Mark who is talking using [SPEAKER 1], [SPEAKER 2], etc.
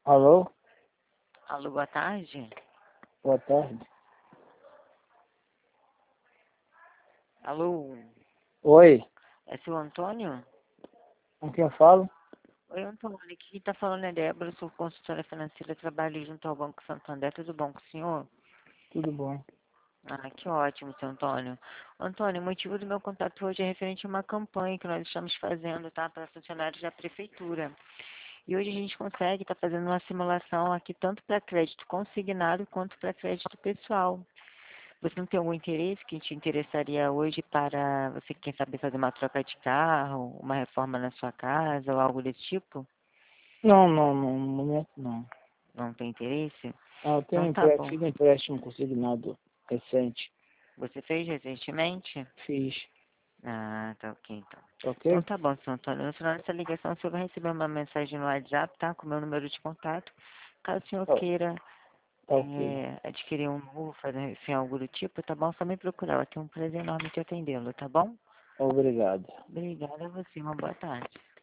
[SPEAKER 1] Alô?
[SPEAKER 2] Alô, boa tarde.
[SPEAKER 1] Boa tarde.
[SPEAKER 2] Alô,
[SPEAKER 1] Oi,
[SPEAKER 2] é seu Antônio?
[SPEAKER 1] com quem eu falo?
[SPEAKER 2] Oi, Antônio, aqui quem está falando é Débora, sou consultora financeira, trabalho junto ao Banco Santander, tudo bom com o senhor?
[SPEAKER 1] Tudo bom.
[SPEAKER 2] Ah, que ótimo, seu Antônio. Antônio, o motivo do meu contato hoje é referente a uma campanha que nós estamos fazendo, tá, para funcionários da prefeitura. E hoje a gente consegue estar fazendo uma simulação aqui tanto para crédito consignado quanto para crédito pessoal. Você não tem algum interesse que te interessaria hoje para você, quem sabe, fazer uma troca de carro, uma reforma na sua casa ou algo desse tipo?
[SPEAKER 1] Não, no momento não.
[SPEAKER 2] Não tem interesse?
[SPEAKER 1] Eu
[SPEAKER 2] Então tá bom.
[SPEAKER 1] fiz um empréstimo consignado recente.
[SPEAKER 2] Você fez recentemente?
[SPEAKER 1] Fiz.
[SPEAKER 2] Ah, tá ok então.
[SPEAKER 1] Tá
[SPEAKER 2] Então
[SPEAKER 1] ok?
[SPEAKER 2] tá bom, seu Antônio. No final dessa ligação, o senhor vai receber uma mensagem no WhatsApp, tá? Com o meu número de contato. Caso o senhor
[SPEAKER 1] Tá,
[SPEAKER 2] queira
[SPEAKER 1] tá ok.
[SPEAKER 2] adquirir um novo, fazer enfim, algo do tipo, tá bom? Só me procurar. Vai ter um prazer enorme te atendê-lo, tá bom?
[SPEAKER 1] Obrigado.
[SPEAKER 2] Obrigada a você. Uma boa tarde.